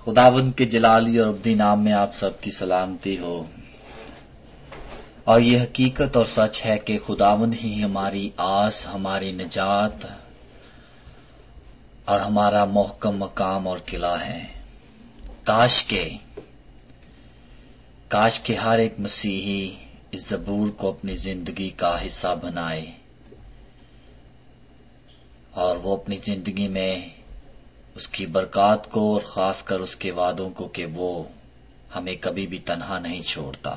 खुदावंद के जलाली और अब्दी नाम में आप सबकी सलामती हो। और ये हकीकत और सच है कि खुदावंद ही हमारी आस, हमारी निजात और हमारा मोहकम मकाम और किला है। काश के हर एक मसीही इस ज़बूर को अपनी जिंदगी का हिस्सा बनाए और वो अपनी जिंदगी में उसकी बरकत को और खासकर उसके वादों को कि वो हमें कभी भी तन्हा नहीं छोड़ता।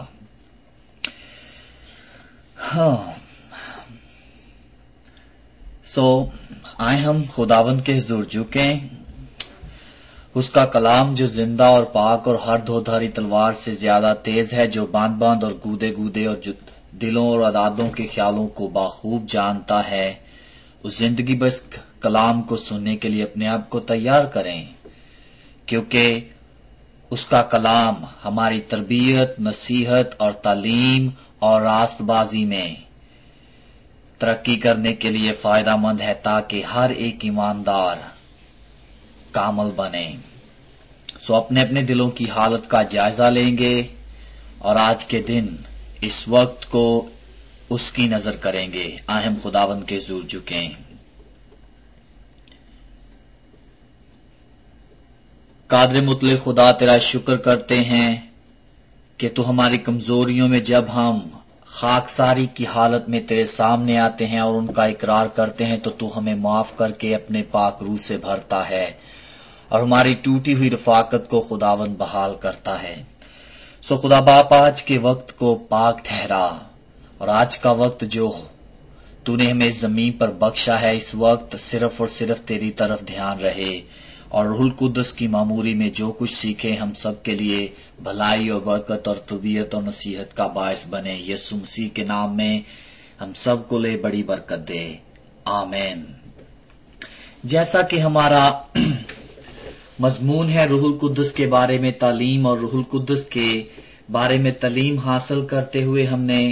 आए हम खुदावंद के हुजूर झुकें। उसका कलाम जो जिंदा और पाक और हर धोधारी तलवार से ज्यादा तेज है, जो बांध बांध और गूदे गूदे और जो दिलों और अदादों के ख्यालों को बाखूब जानता है, उस जिंदगी बस कलाम को सुनने के लिए अपने आप को तैयार करें, क्योंकि उसका कलाम हमारी तरबियत, नसीहत और तालीम और रास्तबाजी में तरक्की करने के लिए फायदेमंद है, ताकि हर एक ईमानदार कामल बने। अपने अपने दिलों की हालत का जायजा लेंगे और आज के दिन इस वक्त को उसकी नजर करेंगे। आए हम खुदावंद के हुजूर झुकें। कादर मुतले खुदा, तेरा शुक्र करते हैं कि तू हमारी कमजोरियों में जब हम खाकसारी की हालत में तेरे सामने आते हैं और उनका इकरार करते हैं, तो तू हमें माफ करके अपने पाक रूह से भरता है और हमारी टूटी हुई रफाकत को खुदावंद बहाल करता है। खुदा बाप, आज के वक्त को पाक ठहरा और आज का वक्त जो तूने हमें इस जमीन पर बख्शा है, इस वक्त सिर्फ और सिर्फ तेरी तरफ ध्यान रहे और रूहुल कुद्दस की मामूरी में जो कुछ सीखे हम सब के लिए भलाई और बरकत और तरबियत और नसीहत का बायस बने। यीशु मसीह के नाम में हम सब को ले बड़ी बरकत दे, आमीन। जैसा कि हमारा मजमून है रूहुल कुद्दस के बारे में तालीम, और रूहुल कुद्दस के बारे में तालीम हासिल करते हुए हमने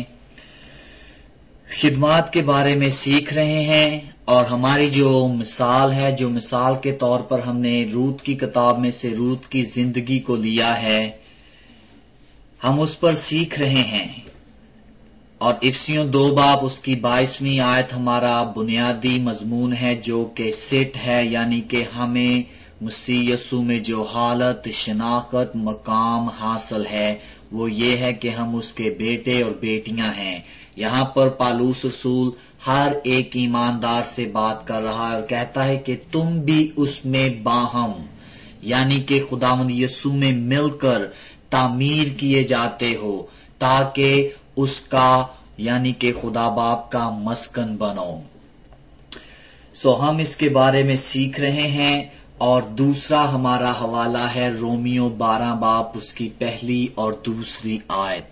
खिदमत के बारे में सीख रहे हैं। और हमारी जो मिसाल है, जो मिसाल के तौर पर हमने रूत की किताब में से रूत की जिंदगी को लिया है, हम उस पर सीख रहे हैं। और इफिसियों 2 बाब उसकी 22वीं आयत हमारा बुनियादी मजमून है, जो कि सिट है, यानी कि हमें मसीह यीशु में जो हालत, शनाख्त, मकाम हासिल है, वो ये है कि हम उसके बेटे और बेटियां हैं। यहां पर पालूस रसूल हर एक ईमानदार से बात कर रहा है और कहता है कि तुम भी उसमें बाहम, यानी कि खुदावंद यीशु में मिलकर तामीर किए जाते हो, ताकि उसका यानी कि खुदा बाप का मस्कन बनो। हम इसके बारे में सीख रहे हैं। और दूसरा हमारा हवाला है रोमियो 12 बाब उसकी पहली और दूसरी आयत।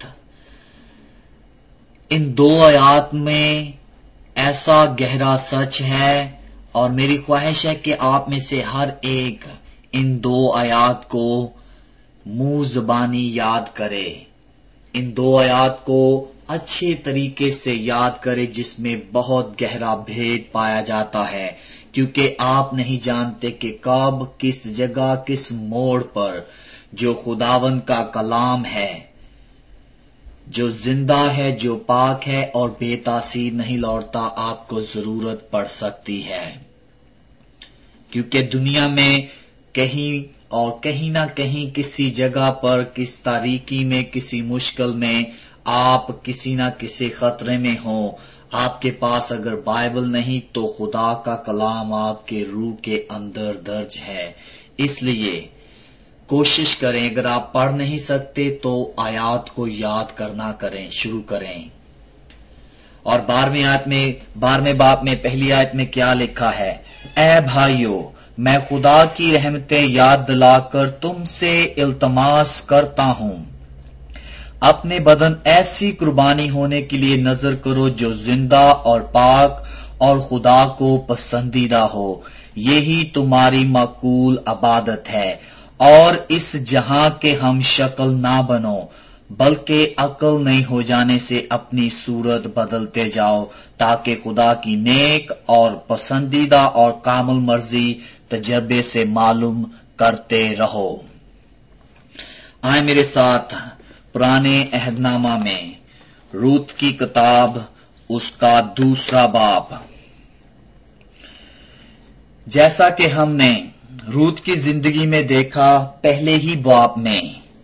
इन 2 आयत में ऐसा गहरा सच है और मेरी ख्वाहिश है कि आप में से हर एक इन 2 आयत को मुंह ज़बानी याद करे, इन 2 आयत को अच्छे तरीके से याद करे, जिसमें बहुत गहरा भेद पाया जाता है, क्योंकि आप नहीं जानते कि कब, किस जगह, किस मोड़ पर जो खुदावंद का कलाम है, जो जिंदा है, जो पाक है और बेतासीर नहीं लौटता, आपको जरूरत पड़ सकती है। क्योंकि दुनिया में कहीं ना कहीं किसी जगह पर, किस तारीकी में, किसी मुश्किल में आप किसी ना किसी खतरे में हो। आपके पास अगर बाइबल नहीं तो खुदा का कलाम आपके रूह के अंदर दर्ज है। इसलिए कोशिश करें, अगर आप पढ़ नहीं सकते तो आयात को याद करना करें, शुरू करें। और 12वें बाब में पहली आयत में क्या लिखा है? ऐ भाइयों, मैं खुदा की रहमतें याद दिलाकर तुमसे इल्तमास करता हूं, अपने बदन ऐसी कुर्बानी होने के लिए नजर करो जो जिंदा और पाक और खुदा को पसंदीदा हो। यही तुम्हारी माकूल इबादत है। और इस जहां के हम शक्ल ना बनो, बल्कि अक्ल नहीं हो जाने से अपनी सूरत बदलते जाओ, ताकि खुदा की नेक और पसंदीदा और कामिल मर्जी तजर्बे से मालूम करते रहो। آئے میرے ساتھ پرانے عہد نامہ میں روت کی کتاب اس کا 2 باب۔ جیسا کہ ہم نے روت کی زندگی میں دیکھا پہلے ہی باب میں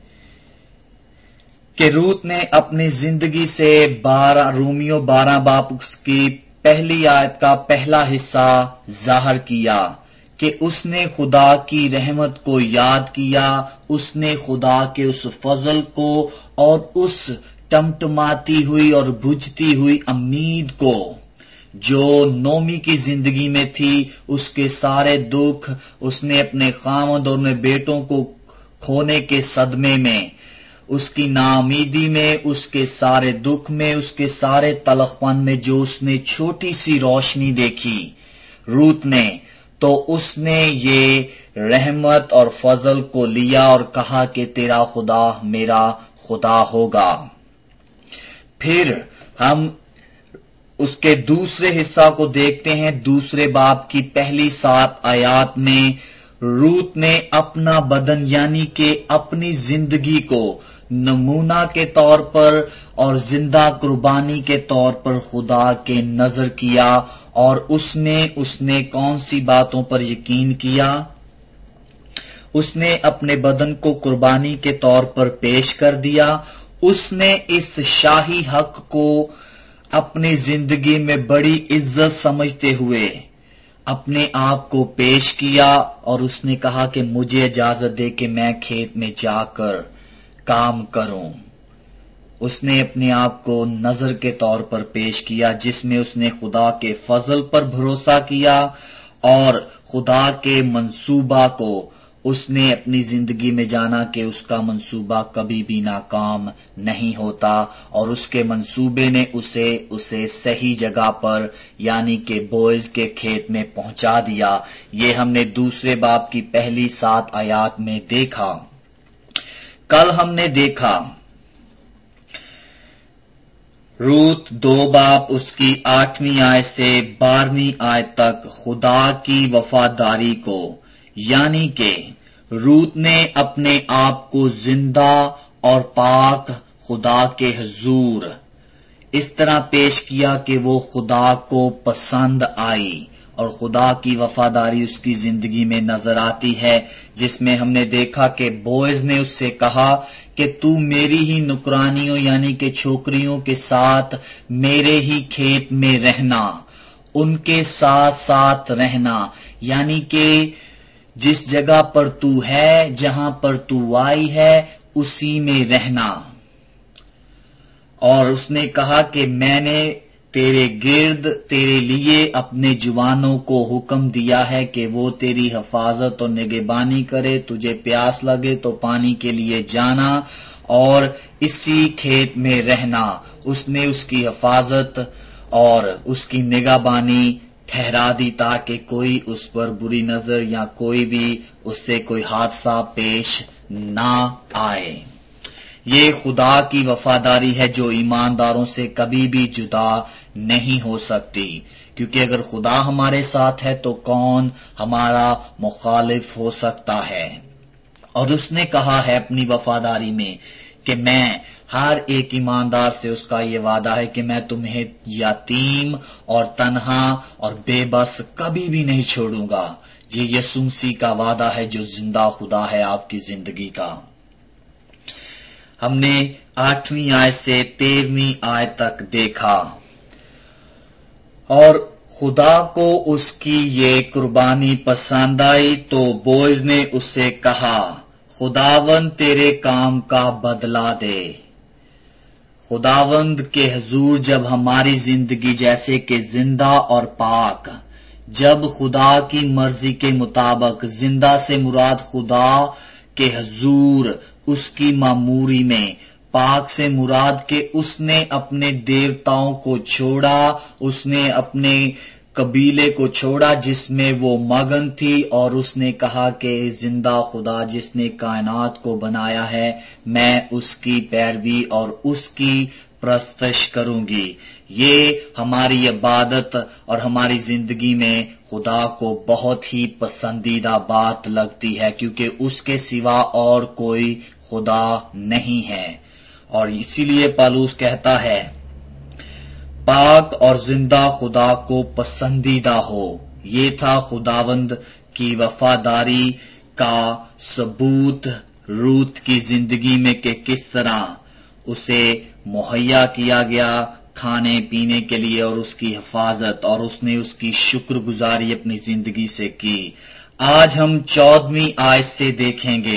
کہ روت نے اپنی زندگی سے رومیو 12 باب کی پہلی آیت کا پہلا حصہ ظاہر کیا کہ اس نے خدا کی رحمت کو یاد کیا، اس نے خدا کے اس فضل کو اور اس ٹمٹماتی ہوئی اور بجھتی ہوئی امید کو جو نومی کی زندگی میں تھی، اس کے سارے دکھ، اس نے اپنے خاوند اور اپنے بیٹوں کو کھونے کے صدمے میں، اس کی ناامیدی میں، اس کے سارے دکھ میں، اس کے سارے تلخ پن میں جو اس نے چھوٹی سی روشنی دیکھی روت نے، تو اس نے یہ رحمت اور فضل کو لیا اور کہا کہ تیرا خدا میرا خدا ہوگا۔ پھر ہم اس کے دوسرے حصہ کو دیکھتے ہیں۔ 2 باب کی پہلی 7 آیات میں روت نے اپنا بدن یعنی کہ اپنی زندگی کو نمونہ کے طور پر اور زندہ قربانی کے طور پر خدا کے نظر کیا، اور اس نے کون سی باتوں پر یقین کیا؟ اس نے اپنے بدن کو قربانی کے طور پر پیش کر دیا، اس نے اس شاہی حق کو اپنی زندگی میں بڑی عزت سمجھتے ہوئے اپنے آپ کو پیش کیا، اور اس نے کہا کہ مجھے اجازت دے کہ میں کھیت میں جا کر کام کروں۔ اس نے اپنے آپ کو نظر کے طور پر پیش کیا، جس میں اس نے خدا کے فضل پر بھروسہ کیا اور خدا کے منصوبہ کو اس نے اپنی زندگی میں جانا کہ اس کا منصوبہ کبھی بھی ناکام نہیں ہوتا، اور اس کے منصوبے نے اسے صحیح جگہ پر یعنی کہ بوئز کے کھیت میں پہنچا دیا۔ یہ ہم نے 2 باب کی پہلی 7 آیات میں دیکھا۔ کل ہم نے دیکھا روت 2 باب اس کی 8ویں آیت سے 12ویں آیت تک خدا کی وفاداری کو، یعنی کہ روت نے اپنے آپ کو زندہ اور پاک خدا کے حضور اس طرح پیش کیا کہ وہ خدا کو پسند آئی، اور خدا کی وفاداری اس کی زندگی میں نظر آتی ہے، جس میں ہم نے دیکھا کہ بوئز نے اس سے کہا کہ تو میری ہی نکرانیوں یعنی کہ چھوکریوں کے ساتھ میرے ہی کھیت میں رہنا، ان کے ساتھ ساتھ رہنا، یعنی کہ جس جگہ پر تو ہے، جہاں پر تو آئی ہے، اسی میں رہنا۔ اور اس نے کہا کہ میں نے تیرے گرد تیرے لیے اپنے جوانوں کو حکم دیا ہے کہ وہ تیری حفاظت اور نگہبانی کرے، تجھے پیاس لگے تو پانی کے لیے جانا اور اسی کھیت میں رہنا۔ اس نے اس کی حفاظت اور اس کی نگہبانی ٹھہرا دی تاکہ کوئی اس پر بری نظر یا کوئی بھی اس سے کوئی حادثہ پیش نہ آئے۔ یہ خدا کی وفاداری ہے جو ایمانداروں سے کبھی بھی جدا نہیں ہو سکتی، کیونکہ اگر خدا ہمارے ساتھ ہے تو کون ہمارا مخالف ہو سکتا ہے۔ اور اس نے کہا ہے اپنی وفاداری میں کہ میں ہر ایک ایماندار سے اس کا یہ وعدہ ہے کہ میں تمہیں یتیم اور تنہا اور بے بس کبھی بھی نہیں چھوڑوں گا۔ یہ یسوع مسیح کا وعدہ ہے جو زندہ خدا ہے آپ کی زندگی کا۔ ہم نے 8ویں آیت سے 13ویں آیت تک دیکھا، اور خدا کو اس کی یہ قربانی پسند آئی تو بوئز نے اس سے کہا خداوند تیرے کام کا بدلہ دے۔ خداوند کے حضور جب ہماری زندگی جیسے کہ زندہ اور پاک، جب خدا کی مرضی کے مطابق، زندہ سے مراد خدا کے حضور اس کی معموری میں، پاک سے مراد کہ اس نے اپنے دیوتاؤں کو چھوڑا، اس نے اپنے قبیلے کو چھوڑا جس میں وہ مگن تھی، اور اس نے کہا کہ زندہ خدا جس نے کائنات کو بنایا ہے، میں اس کی پیروی اور اس کی प्रस्तश करूंगी। ये हमारी इबादत और हमारी जिंदगी में खुदा को बहुत ही पसंदीदा बात लगती है, क्योंकि उसके सिवा और कोई खुदा नहीं है। और इसीलिए पौलुस कहता है, पाक और जिंदा खुदा को पसंदीदा हो। ये था खुदावंद की वफादारी का सबूत रूत की जिंदगी में कि किस तरह उसे मुहैया किया गया खाने पीने के लिए और उसकी हिफाजत, और उसने उसकी शुक्रगुजारी अपनी जिंदगी से की। आज हम 14वीं आयत से देखेंगे,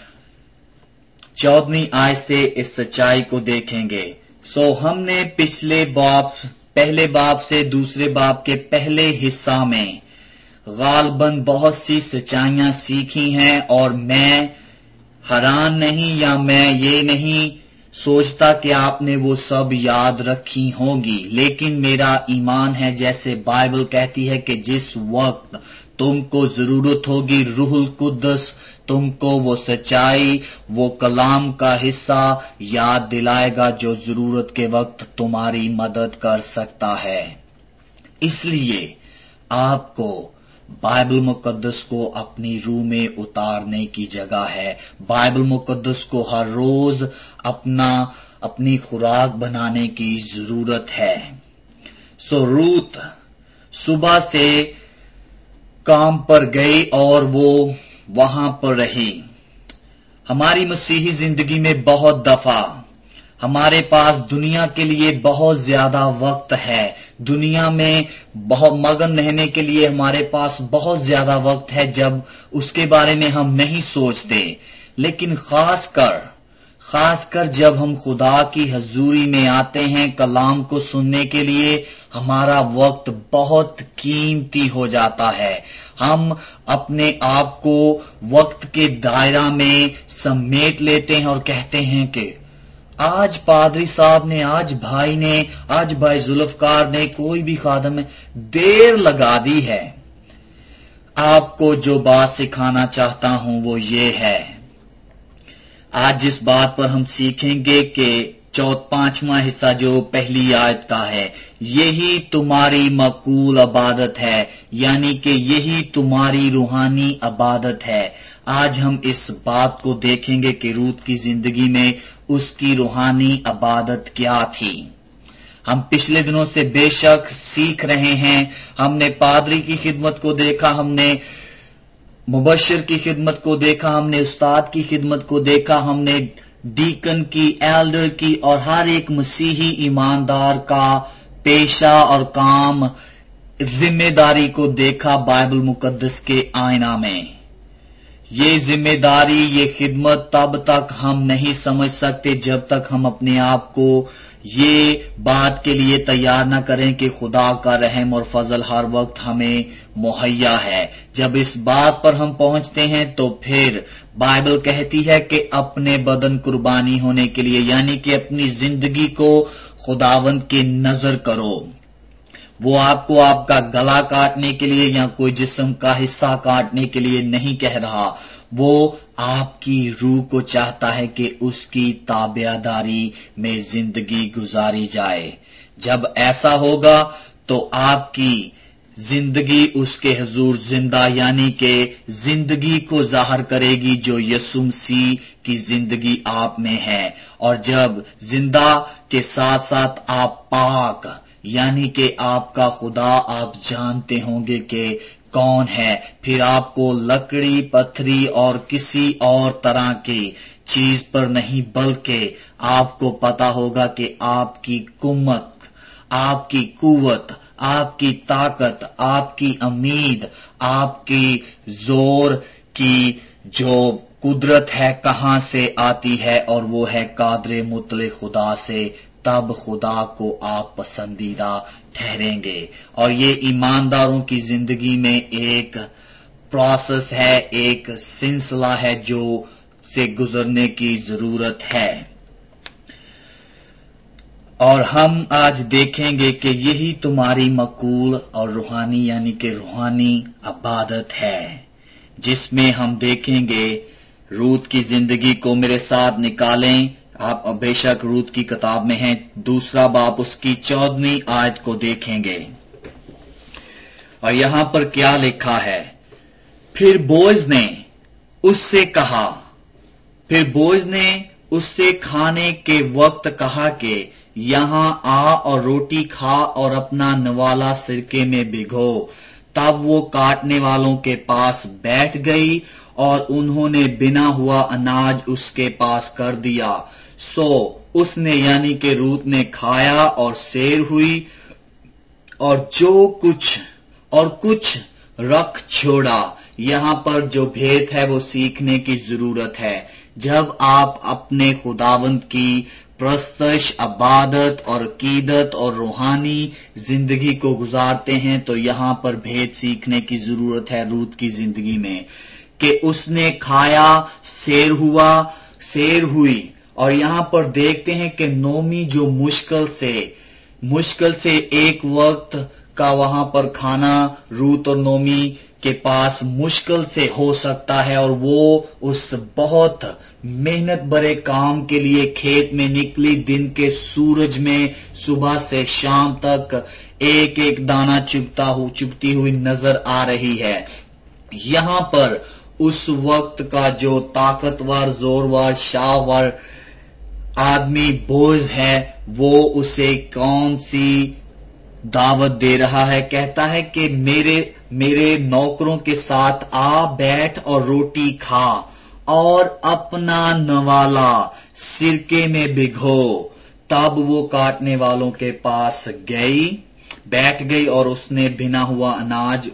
14वीं आयत से इस सच्चाई को देखेंगे। हमने पहले बाब से दूसरे बाब के पहले हिस्सा में गालबन बहुत सी सच्चाइयां सीखी हैं, और मैं हैरान नहीं या मैं ये नहीं सोचता कि आपने वो सब याद रखी होंगी, लेकिन मेरा ईमान है जैसे बाइबल कहती है कि जिस वक्त तुमको जरूरत होगी रूहुल कुद्दस तुमको वो सच्चाई, वो कलाम का हिस्सा याद दिलाएगा जो जरूरत के वक्त तुम्हारी मदद कर सकता है। इसलिए आपको बाइबल मुकद्दस को अपनी रूह में उतारने की जगह है। बाइबल मुकद्दस को हर रोज अपनी खुराक बनाने की जरूरत है। रूत सुबह से काम पर गई और वो वहां पर रही। हमारी मसीही जिंदगी में बहुत दफा हमारे पास दुनिया के लिए बहुत ज्यादा वक्त है, दुनिया में बहुत मगन रहने के लिए हमारे पास बहुत ज्यादा वक्त है जब उसके बारे में हम नहीं सोचते। लेकिन खासकर जब हम खुदा की हजूरी में आते हैं कलाम को सुनने के लिए, हमारा वक्त बहुत कीमती हो जाता है। हम अपने आप को वक्त के दायरा में समेट लेते हैं और कहते हैं कि आज पादरी साहब ने, आज भाई जुल्फकार ने, कोई भी खादम ने देर लगा दी है। आपको जो बात सिखाना चाहता हूं वो ये है, आज जिस बात पर हम सीखेंगे कि 5वां हिस्सा जो पहली आयत का है, यही तुम्हारी मकबूल इबादत है, यानी कि यही तुम्हारी रूहानी इबादत है। आज हम इस बात को देखेंगे कि रूत की जिंदगी में उसकी रूहानी इबादत क्या थी। हम पिछले दिनों से बेशक सीख रहे हैं। हमने पादरी की खिदमत को देखा, हमने मुबश्शिर की खिदमत को देखा, हमने उस्ताद की खिदमत को देखा, हमने डीकन की, एल्डर की, और हर एक मसीही ईमानदार का पेशा और काम, जिम्मेदारी को देखा बाइबल मुकद्दस के आईना में। ये जिम्मेदारी, ये खिदमत तब तक हम नहीं समझ सकते जब तक हम अपने आप को ये बात के लिए तैयार न करें कि खुदा का रहम और फजल हर वक्त हमें मुहैया है। जब इस बात पर हम पहुंचते हैं तो फिर बाइबल कहती है कि अपने बदन कुर्बानी होने के लिए, यानी कि अपनी जिंदगी को खुदावंद की नजर करो। वो आपको आपका गला काटने के लिए या कोई जिस्म का हिस्सा काटने के लिए नहीं कह रहा, वो आपकी रूह को चाहता है कि उसकी ताबेदारी में जिंदगी गुजारी जाए। जब ऐसा होगा तो आपकी जिंदगी उसके हुजूर जिंदा, यानी कि जिंदगी को जाहिर करेगी जो यीशु मसीह की जिंदगी आप में है। और जब जिंदा के साथ साथ आप पाक, यानी कि आपका खुदा आप जानते होंगे कि कौन है, फिर आपको लकड़ी, पत्थरी और किसी और तरह की चीज पर नहीं, बल्कि आपको पता होगा कि आपकी कुम्मत, आपकी कुव्वत, आपकी ताकत, आपकी उम्मीद, आपकी जोर की जो कुदरत है कहां से आती है, और वो है कादरे मुतले खुदा से। तब खुदा को आप पसंदीदा ठहरेंगे। और ये ईमानदारों की जिंदगी में एक प्रोसेस है, एक सिलसिला है जो से गुजरने की जरूरत है। और हम आज देखेंगे कि यही तुम्हारी मकबूल और रूहानी, यानी कि रूहानी इबादत है, जिसमें हम देखेंगे रूत की जिंदगी को मेरे साथ निकालें आप बेशक रूत की किताब में हैं, 2 बाब उसकी 14वीं आयत को देखेंगे और यहां पर क्या लिखा है। फिर बोअज ने उससे खाने के वक्त कहा कि यहां आ और रोटी खा और अपना नवाला सिरके में भिगो। तब वो काटने वालों के पास बैठ गई और उन्होंने बिना हुआ अनाज उसके पास कर दिया। सो उसने यानी कि रूत ने खाया और सैर हुई और कुछ रख छोड़ा। यहां पर जो भेद है वो सीखने की जरूरत है। जब आप अपने खुदावंद की प्रस्तश, इबादत और अकीदत और रूहानी जिंदगी को गुजारते हैं तो यहां पर भेद सीखने की जरूरत है रूत की जिंदगी में कि उसने खाया, सैर हुई। और यहां पर देखते हैं कि नोमी जो मुश्किल से एक वक्त का वहां पर खाना रूत और नोमी के पास मुश्किल से हो सकता है और वो उस बहुत मेहनत भरे काम के लिए खेत में निकली, दिन के सूरज में सुबह से शाम तक एक एक दाना चुगती हुई नजर आ रही है। यहां पर उस वक्त का जो ताकतवर, जोरवर, शाहवर आदमी बोझ है वो उसे कौन सी दावत दे रहा है। कहता है कि मेरे नौकरों के साथ आ बैठ और रोटी खा और अपना नवाला सिरके में भिगो। तब वो काटने वालों के पास बैठ गई और उसने बिना हुआ अनाज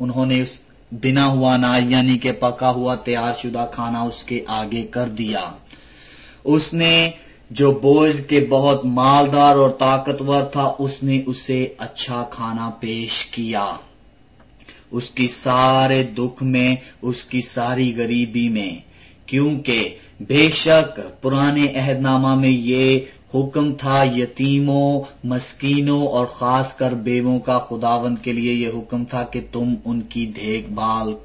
यानी कि पका हुआ तैयारशुदा खाना उसके आगे कर दिया। उसने जो बोझ के बहुत मालदार और ताकतवर था उसने उसे अच्छा खाना पेश किया, उसकी सारे दुख में, उसकी सारी गरीबी में। क्योंकि बेशक पुराने अहदनामा में ये हुक्म था यतीमों, मस्कीनों और खासकर बेवों का खुदावंद के लिए ये हुक्म था कि तुम उनकी देखभाल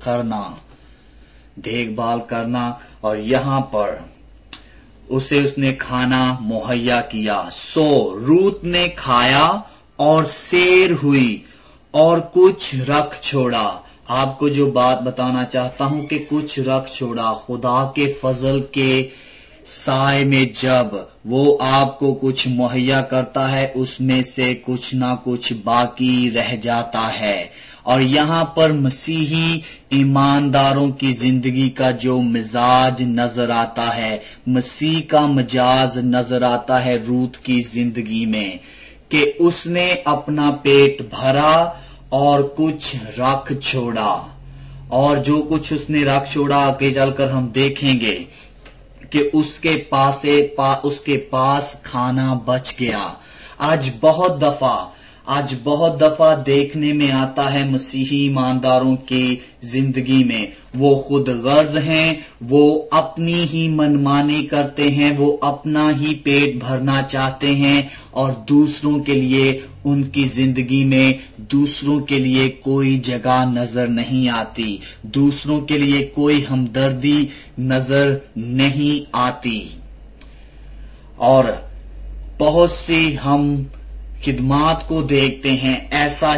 करना और यहां पर उसने खाना मुहैया किया। सो रूत ने खाया और सैर हुई और कुछ रख छोड़ा। आपको जो बात बताना चाहता हूं कि कुछ रख छोड़ा। खुदा के फजल के साए में जब वो आपको कुछ मुहैया करता है उसमें से कुछ ना कुछ बाकी रह जाता है। और यहां पर मसीही ईमानदारों की जिंदगी का जो मिजाज नजर आता है, मसीह का मिजाज नजर आता है रूत की जिंदगी में कि उसने अपना पेट भरा और कुछ रख छोड़ा। और जो कुछ उसने रख छोड़ा आगे चलकर हम देखेंगे कि उसके पास खाना बच गया। आज बहुत दफा देखने में आता है मसीही ईमानदारों की जिंदगी में वो खुद गर्ज हैं, वो अपनी ही मनमानी करते हैं, वो अपना ही पेट भरना चाहते हैं और दूसरों के लिए उनकी जिंदगी में दूसरों के लिए कोई जगह नजर नहीं आती, दूसरों के लिए कोई हमदर्दी नजर नहीं आती। और बहुत सी हम खिदमात को देखते हैं ऐसा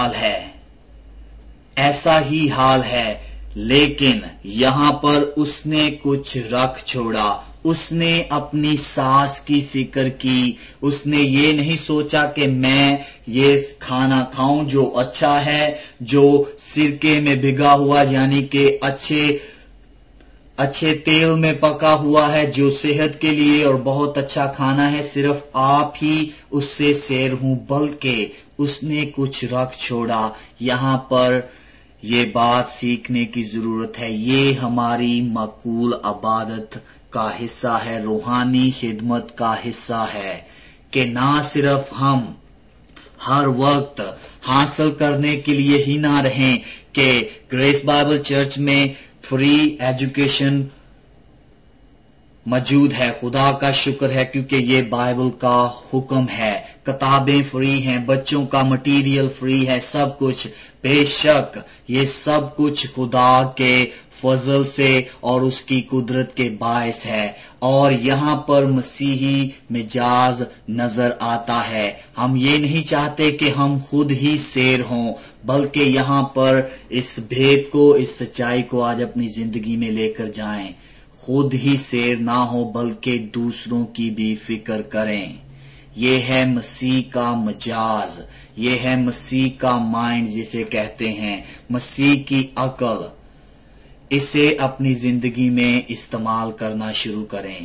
ही हाल है। लेकिन यहां पर उसने कुछ रख छोड़ा, उसने अपनी सास की फिक्र की, उसने ये नहीं सोचा कि मैं ये खाना खाऊं जो अच्छा है, जो सिरके में भिगा हुआ यानी कि अच्छे तेल में पका हुआ है, जो सेहत के लिए और बहुत अच्छा खाना है, सिर्फ आप ही उससे सैर हूं, बल्कि उसने कुछ रख छोड़ा। यहां पर ये बात सीखने की जरूरत है। ये हमारी मकबूल इबादत का हिस्सा है, रूहानी खिदमत का हिस्सा है कि ना सिर्फ हम हर वक्त हासिल करने के लिए ही ना रहें कि ग्रेस बाइबल चर्च में फ्री एजुकेशन موجود ہے. خدا کا شکر ہے کیونکہ یہ بائبل کا حکم ہے. کتابیں فری ہیں، بچوں کا مٹیریل فری ہے، سب کچھ. بے شک یہ سب کچھ خدا کے فضل سے اور اس کی قدرت کے باعث ہے. اور یہاں پر مسیحی مجاز نظر آتا ہے. ہم یہ نہیں چاہتے کہ ہم خود ہی سیر ہوں، بلکہ یہاں پر اس بھید کو، اس سچائی کو آج اپنی زندگی میں لے کر جائیں. خود ہی سیر نہ ہو بلکہ دوسروں کی بھی فکر کریں. یہ ہے مسیح کا مجاز، یہ ہے مسیح کا مائنڈ جسے کہتے ہیں، مسیح کی عقل. اسے اپنی زندگی میں استعمال کرنا شروع کریں.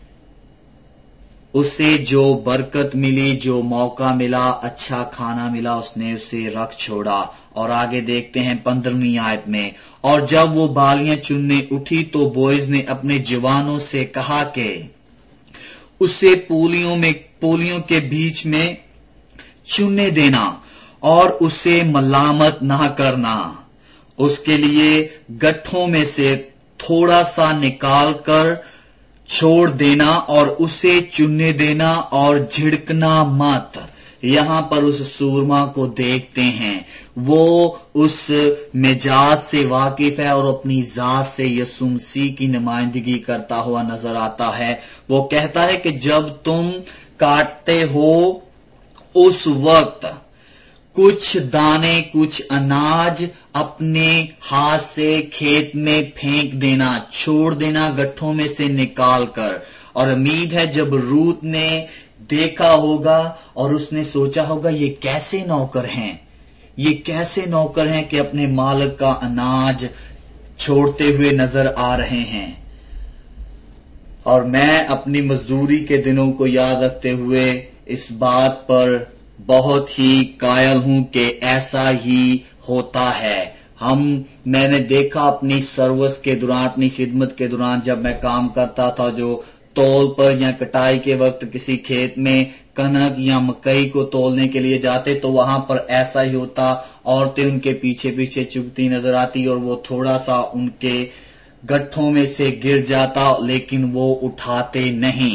اسے جو برکت ملی، جو موقع ملا، اچھا کھانا ملا، اس نے اسے رکھ چھوڑا. اور آگے دیکھتے ہیں 15ویں آیت میں، اور جب وہ بالیاں چننے اٹھی تو بوئز نے اپنے جوانوں سے کہا کہ اسے پولیوں کے بیچ میں چننے دینا اور اسے ملامت نہ کرنا. اس کے لیے گٹھوں میں سے تھوڑا سا نکال کر چھوڑ دینا اور اسے چننے دینا اور جھڑکنا مت. یہاں پر اس سورما کو دیکھتے ہیں، وہ اس مجاز سے واقف ہے اور اپنی ذات سے یسوع مسیح کی نمائندگی کرتا ہوا نظر آتا ہے. وہ کہتا ہے کہ جب تم کاٹتے ہو اس وقت کچھ دانے، کچھ اناج اپنے ہاتھ سے کھیت میں پھینک دینا، چھوڑ دینا گٹھوں میں سے نکال کر. اور امید ہے جب روت نے دیکھا ہوگا اور اس نے سوچا ہوگا یہ کیسے نوکر ہیں، یہ کیسے نوکر ہیں کہ اپنے مالک کا اناج چھوڑتے ہوئے نظر آ رہے ہیں. اور میں اپنی مزدوری کے دنوں کو یاد رکھتے ہوئے اس بات پر بہت ہی قائل ہوں کہ ایسا ہی ہوتا ہے. میں نے دیکھا اپنی سروس کے دوران، اپنی خدمت کے دوران، جب میں کام کرتا تھا جو تول پر یا کٹائی کے وقت کسی کھیت میں کنک یا مکئی کو تولنے کے لیے جاتے تو وہاں پر ایسا ہی ہوتا. عورتیں ان کے پیچھے پیچھے چگتی نظر آتی اور وہ تھوڑا سا ان کے گٹھوں میں سے گر جاتا لیکن وہ اٹھاتے نہیں.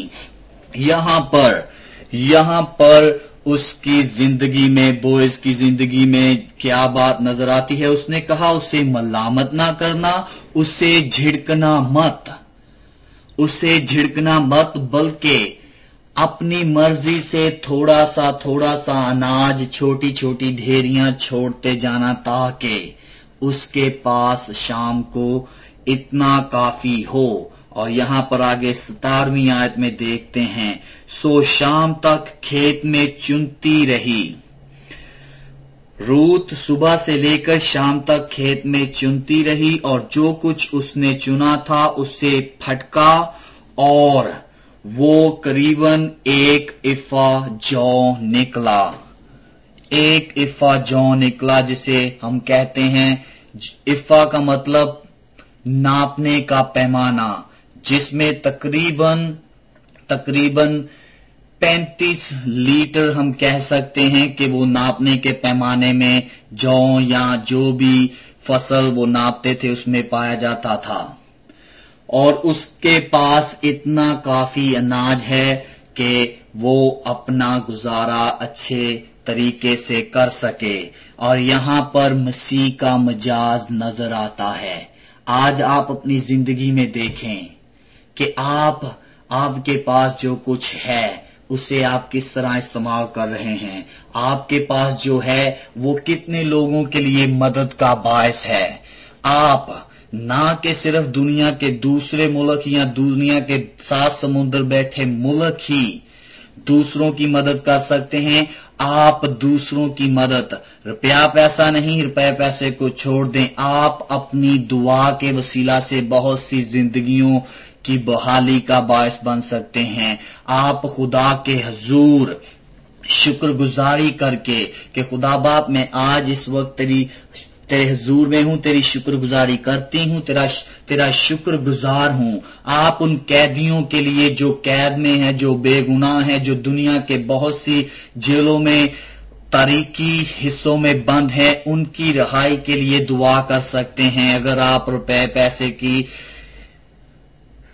یہاں پر اس کی زندگی میں، بوئز کی زندگی میں کیا بات نظر آتی ہے؟ اس نے کہا اسے ملامت نہ کرنا، اسے جھڑکنا مت بلکہ اپنی مرضی سے تھوڑا سا اناج، چھوٹی چھوٹی ڈھیریاں چھوڑتے جانا تاکہ اس کے پاس شام کو اتنا کافی ہو. اور یہاں پر آگے 17ویں آیت میں دیکھتے ہیں، سو شام تک کھیت میں چنتی رہی. روت صبح سے لے کر شام تک کھیت میں چنتی رہی اور جو کچھ اس نے چنا تھا اسے پھٹکا اور وہ قریباً 1 افا جو نکلا. 1 افا جو نکلا جسے ہم کہتے ہیں، افا کا مطلب ناپنے کا پیمانہ، جس میں تقریباً 35 لیٹر ہم کہہ سکتے ہیں کہ وہ ناپنے کے پیمانے میں جو یا جو بھی فصل وہ ناپتے تھے اس میں پایا جاتا تھا. اور اس کے پاس اتنا کافی اناج ہے کہ وہ اپنا گزارا اچھے طریقے سے کر سکے. اور یہاں پر مسیح کا مجاز نظر آتا ہے. آج آپ اپنی زندگی میں دیکھیں کہ آپ کے پاس جو کچھ ہے اسے آپ کس طرح استعمال کر رہے ہیں. آپ کے پاس جو ہے وہ کتنے لوگوں کے لیے مدد کا باعث ہے. آپ نہ کہ صرف دنیا کے دوسرے ملک یا دنیا کے 7 سمندر بیٹھے ملک ہی دوسروں کی مدد کر سکتے ہیں، آپ دوسروں کی مدد، روپیہ پیسہ نہیں، روپے پیسے کو چھوڑ دیں، آپ اپنی دعا کے وسیلہ سے بہت سی زندگیوں کی بحالی کا باعث بن سکتے ہیں. آپ خدا کے حضور شکر گزاری کر کے کہ خدا باپ میں آج اس وقت تیرے حضور میں ہوں، تیری شکر گزاری کرتی ہوں، تیرا شکر گزار ہوں. آپ ان قیدیوں کے لیے جو قید میں ہیں، جو بے گناہ ہیں، جو دنیا کے بہت سی جیلوں میں تاریکی حصوں میں بند ہیں، ان کی رہائی کے لیے دعا کر سکتے ہیں. اگر آپ روپے پیسے کی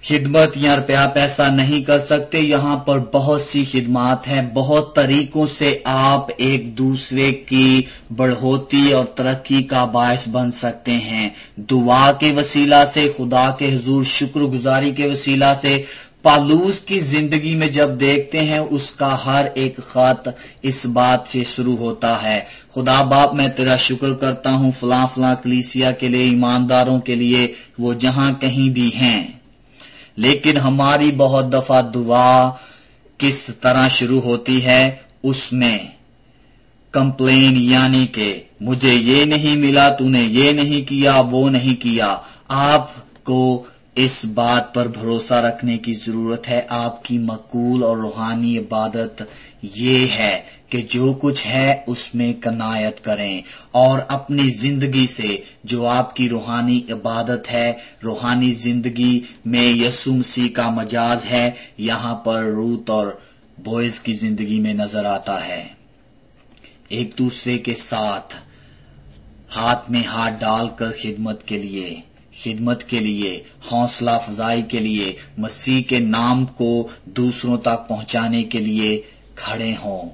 خدمت یا روپیہ پیسہ نہیں کر سکتے. یہاں پر بہت سی خدمات ہیں. بہت طریقوں سے آپ ایک دوسرے کی بڑھوتی اور ترقی کا باعث بن سکتے ہیں. دعا کے وسیلہ سے، خدا کے حضور شکر گزاری کے وسیلہ سے. پالوس کی زندگی میں جب دیکھتے ہیں اس کا ہر ایک خط اس بات سے شروع ہوتا ہے: خدا باپ میں تیرا شکر کرتا ہوں فلاں فلاں کلیسیا کے لیے، ایمانداروں کے لیے، وہ جہاں کہیں بھی ہیں. لیکن ہماری بہت دفعہ دعا کس طرح شروع ہوتی ہے؟ اس میں کمپلین، یعنی کہ مجھے یہ نہیں ملا، تو نے یہ نہیں کیا، وہ نہیں کیا. آپ کو اس بات پر بھروسہ رکھنے کی ضرورت ہے. آپ کی معقول اور روحانی عبادت یہ ہے کہ جو کچھ ہے اس میں قناعت کریں، اور اپنی زندگی سے جو آپ کی روحانی عبادت ہے، روحانی زندگی میں یسوع مسیح کا مجاز ہے، یہاں پر روت اور بوئز کی زندگی میں نظر آتا ہے. ایک دوسرے کے ساتھ ہاتھ میں ہاتھ ڈال کر خدمت کے لیے، حوصلہ افزائی کے لیے، مسیح کے نام کو دوسروں تک پہنچانے کے لیے کھڑے ہوں.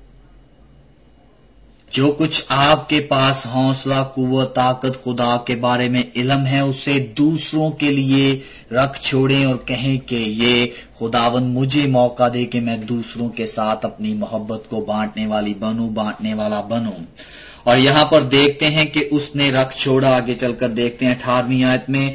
جو کچھ آپ کے پاس حوصلہ، قوت، طاقت، خدا کے بارے میں علم ہے، اسے دوسروں کے لیے رکھ چھوڑیں اور کہیں کہ یہ خداوند مجھے موقع دے کہ میں دوسروں کے ساتھ اپنی محبت کو بانٹنے والا بنوں. اور یہاں پر دیکھتے ہیں کہ اس نے رکھ چھوڑا. آگے چل کر دیکھتے ہیں 18ویں آیت میں،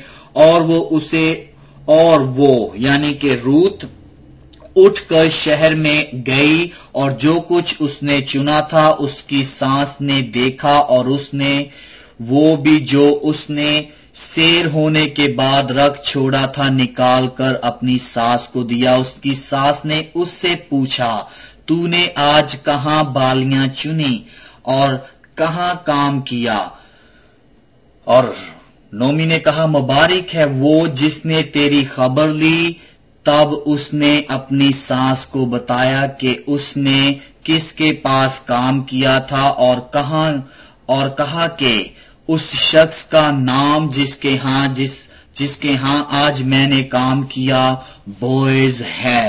اور وہ یعنی کہ روت اٹھ کر شہر میں گئی، اور جو کچھ اس نے چنا تھا اس کی ساس نے دیکھا، اور اس نے وہ بھی جو اس نے سیر ہونے کے بعد رکھ چھوڑا تھا نکال کر اپنی ساس کو دیا. اس کی ساس نے اس سے پوچھا، تو نے آج کہاں بالیاں چنی اور کہاں کام کیا؟ اور نومی نے کہا، مبارک ہے وہ جس نے تیری خبر لی. تب اس نے اپنی ساس کو بتایا کہ اس نے کس کے پاس کام کیا تھا، اور کہا کہ اس شخص کا نام جس کے ہاں آج میں نے کام کیا بوئز ہے.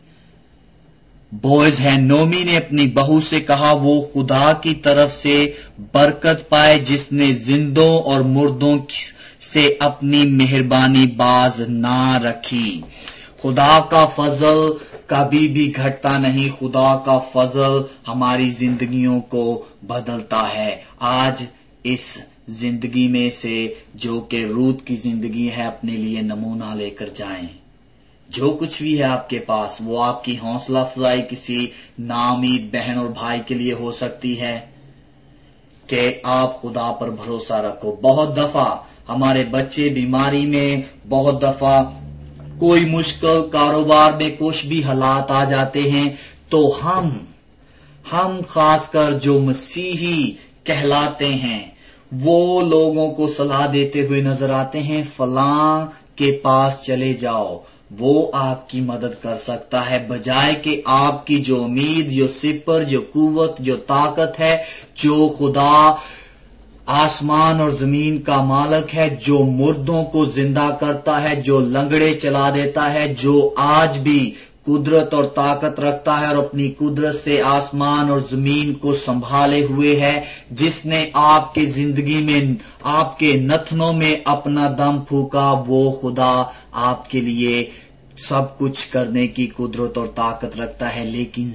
نومی نے اپنی بہو سے کہا، وہ خدا کی طرف سے برکت پائے جس نے زندوں اور مردوں سے اپنی مہربانی باز نہ رکھی. خدا کا فضل کبھی بھی گھٹتا نہیں. خدا کا فضل ہماری زندگیوں کو بدلتا ہے. آج اس زندگی میں سے جو کہ روت کی زندگی ہے اپنے لیے نمونہ لے کر جائیں. جو کچھ بھی ہے آپ کے پاس، وہ آپ کی حوصلہ افزائی کسی ناامید بہن اور بھائی کے لیے ہو سکتی ہے کہ آپ خدا پر بھروسہ رکھو. بہت دفعہ ہمارے بچے بیماری میں، بہت دفعہ کوئی مشکل کاروبار میں کچھ بھی حالات آ جاتے ہیں، تو ہم خاص کر جو مسیحی کہلاتے ہیں وہ لوگوں کو صلاح دیتے ہوئے نظر آتے ہیں، فلاں کے پاس چلے جاؤ، وہ آپ کی مدد کر سکتا ہے. بجائے کہ آپ کی جو امید، جو سپر، جو قوت، جو طاقت ہے، جو خدا آسمان اور زمین کا مالک ہے، جو مردوں کو زندہ کرتا ہے، جو لنگڑے چلا دیتا ہے، جو آج بھی قدرت اور طاقت رکھتا ہے اور اپنی قدرت سے آسمان اور زمین کو سنبھالے ہوئے ہے، جس نے آپ کی زندگی میں، آپ کے نتنوں میں اپنا دم پھونکا، وہ خدا آپ کے لیے سب کچھ کرنے کی قدرت اور طاقت رکھتا ہے. لیکن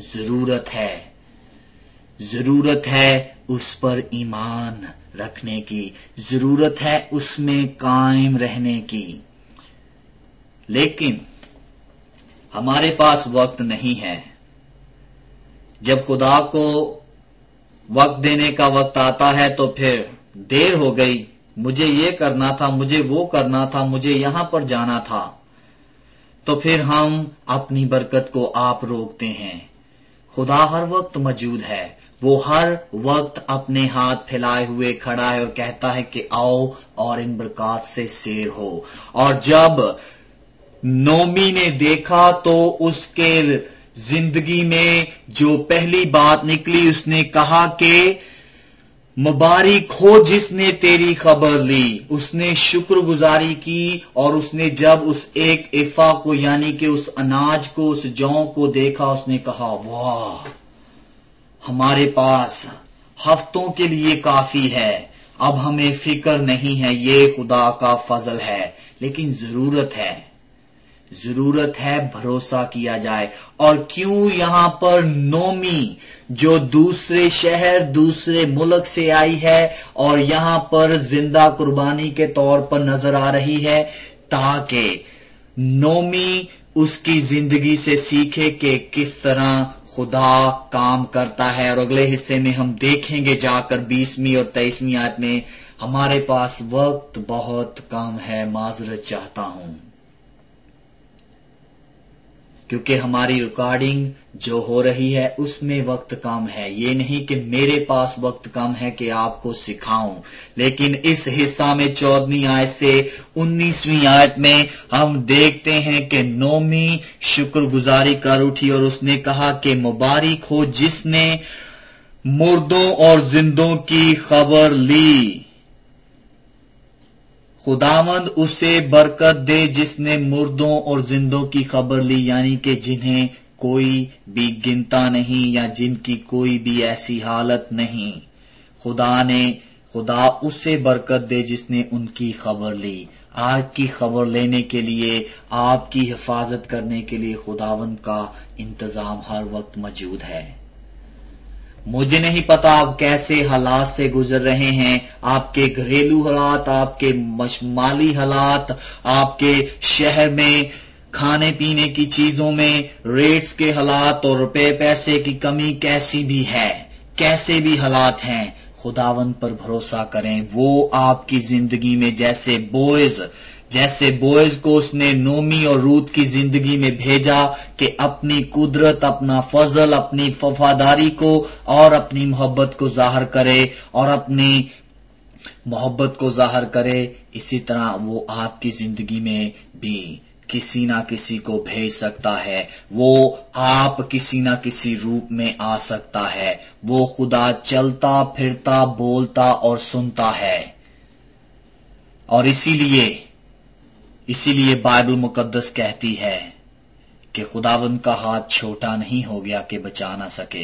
ضرورت ہے اس پر ایمان رکھنے کی، ضرورت ہے اس میں قائم رہنے کی. لیکن ہمارے پاس وقت نہیں ہے. جب خدا کو وقت دینے کا وقت آتا ہے تو پھر دیر ہو گئی، مجھے یہ کرنا تھا، مجھے وہ کرنا تھا، مجھے یہاں پر جانا تھا، تو پھر ہم اپنی برکت کو آپ روکتے ہیں. خدا ہر وقت موجود ہے. وہ ہر وقت اپنے ہاتھ پھیلائے ہوئے کھڑا ہے اور کہتا ہے کہ آؤ اور ان برکات سے سیر ہو. اور جب نومی نے دیکھا تو اس کے زندگی میں جو پہلی بات نکلی، اس نے کہا کہ مبارک ہو جس نے تیری خبر لی. اس نے شکر گزاری کی اور اس نے جب اس ایک افا کو یعنی کہ اس اناج کو اس جوں کو دیکھا اس نے کہا واہ ہمارے پاس ہفتوں کے لیے کافی ہے, اب ہمیں فکر نہیں ہے, یہ خدا کا فضل ہے. لیکن ضرورت ہے بھروسہ کیا جائے. اور کیوں یہاں پر نومی جو دوسرے شہر دوسرے ملک سے آئی ہے اور یہاں پر زندہ قربانی کے طور پر نظر آ رہی ہے تاکہ نومی اس کی زندگی سے سیکھے کہ کس طرح خدا کام کرتا ہے. اور اگلے حصے میں ہم دیکھیں گے جا کر 20ویں اور 23ویں آیت میں. ہمارے پاس وقت بہت کم ہے, معذرت چاہتا ہوں کیونکہ ہماری ریکارڈنگ جو ہو رہی ہے اس میں وقت کم ہے. یہ نہیں کہ میرے پاس وقت کم ہے کہ آپ کو سکھاؤں, لیکن اس حصہ میں 14ویں آیت سے 19ویں آیت میں ہم دیکھتے ہیں کہ نومی شکر گزاری کر اٹھی اور اس نے کہا کہ مبارک ہو جس نے مردوں اور زندوں کی خبر لی. خداوند اسے برکت دے جس نے مردوں اور زندوں کی خبر لی, یعنی کہ جنہیں کوئی بھی گنتا نہیں یا جن کی کوئی بھی ایسی حالت نہیں. خدا اسے برکت دے جس نے ان کی خبر لی. آج کی خبر لینے کے لیے, آپ کی حفاظت کرنے کے لیے خداوند کا انتظام ہر وقت موجود ہے. مجھے نہیں پتا آپ کیسے حالات سے گزر رہے ہیں, آپ کے گھریلو حالات, آپ کے مالی حالات, آپ کے شہر میں کھانے پینے کی چیزوں میں ریٹس کے حالات اور روپے پیسے کی کمی کیسی بھی ہے, کیسے بھی حالات ہیں, خداوند پر بھروسہ کریں. وہ آپ کی زندگی میں جیسے بوئز کو اس نے نومی اور روت کی زندگی میں بھیجا کہ اپنی قدرت, اپنا فضل, اپنی وفاداری کو اور اپنی محبت کو ظاہر کرے, اسی طرح وہ آپ کی زندگی میں بھی کسی نہ کسی کو بھیج سکتا ہے. وہ آپ کسی نہ کسی روپ میں آ سکتا ہے. وہ خدا چلتا پھرتا بولتا اور سنتا ہے. اور اسی لیے بائبل مقدس کہتی ہے کہ خداوند کا ہاتھ چھوٹا نہیں ہو گیا کہ بچا نہ سکے.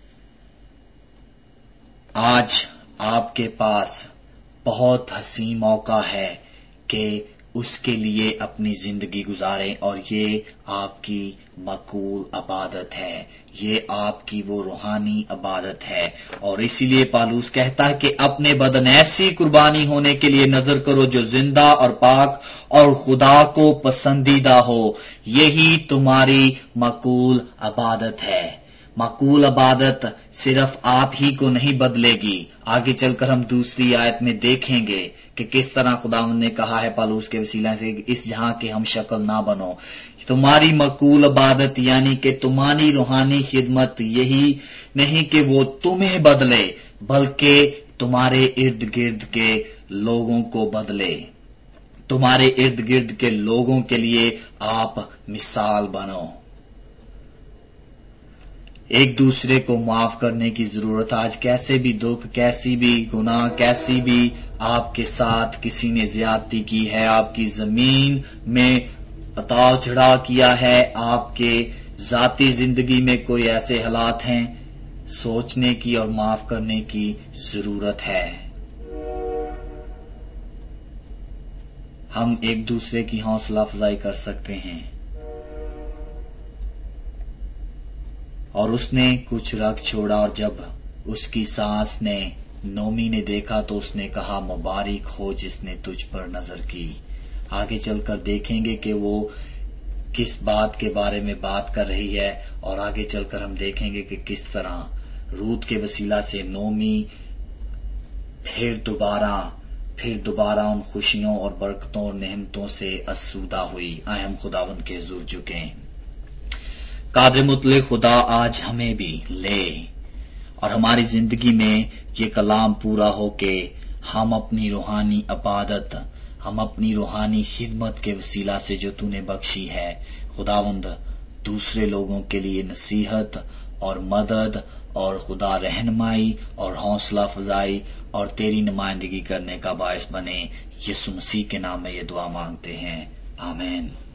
آج آپ کے پاس بہت حسین موقع ہے کہ اس کے لیے اپنی زندگی گزاریں, اور یہ آپ کی مقبول عبادت ہے, یہ آپ کی وہ روحانی عبادت ہے. اور اسی لیے پالوس کہتا ہے کہ اپنے بدن ایسی قربانی ہونے کے لیے نظر کرو جو زندہ اور پاک اور خدا کو پسندیدہ ہو, یہی تمہاری مقبول عبادت ہے. مقبول عبادت صرف آپ ہی کو نہیں بدلے گی. آگے چل کر ہم دوسری آیت میں دیکھیں گے کہ کس طرح خداوند نے کہا ہے پالوس کے وسیلہ سے اس جہاں کے ہم شکل نہ بنو. تمہاری مقبول عبادت یعنی کہ تمہاری روحانی خدمت یہی نہیں کہ وہ تمہیں بدلے بلکہ تمہارے ارد گرد کے لوگوں کو بدلے. تمہارے ارد گرد کے لوگوں کے لیے آپ مثال بنو. ایک دوسرے کو معاف کرنے کی ضرورت. آج کیسے بھی دکھ, کیسی بھی گناہ, کیسی بھی آپ کے ساتھ کسی نے زیادتی کی ہے, آپ کی زمین میں اتاو چڑھا کیا ہے, آپ کے ذاتی زندگی میں کوئی ایسے حالات ہیں, سوچنے کی اور معاف کرنے کی ضرورت ہے. ہم ایک دوسرے کی حوصلہ افزائی کر سکتے ہیں. اور اس نے کچھ رکھ چھوڑا, اور جب اس کی ساس نے نومی نے دیکھا تو اس نے کہا مبارک ہو جس نے تجھ پر نظر کی. آگے چل کر دیکھیں گے کہ وہ کس بات کے بارے میں بات کر رہی ہے, اور آگے چل کر ہم دیکھیں گے کہ کس طرح روت کے وسیلہ سے نومی پھر دوبارہ ان خوشیوں اور برکتوں اور نعمتوں سے آسودہ ہوئی. آئے ہم خداوند کے حضور جھکیں. قادر مطلق خدا آج ہمیں بھی لے اور ہماری زندگی میں یہ کلام پورا ہو کہ ہم اپنی روحانی عبادت, ہم اپنی روحانی خدمت کے وسیلہ سے جو تو نے بخشی ہے خداوند, دوسرے لوگوں کے لیے نصیحت اور مدد اور خدا رہنمائی اور حوصلہ افزائی اور تیری نمائندگی کرنے کا باعث بنے۔ یسوع مسیح کے نام میں یہ دعا مانگتے ہیں، آمین۔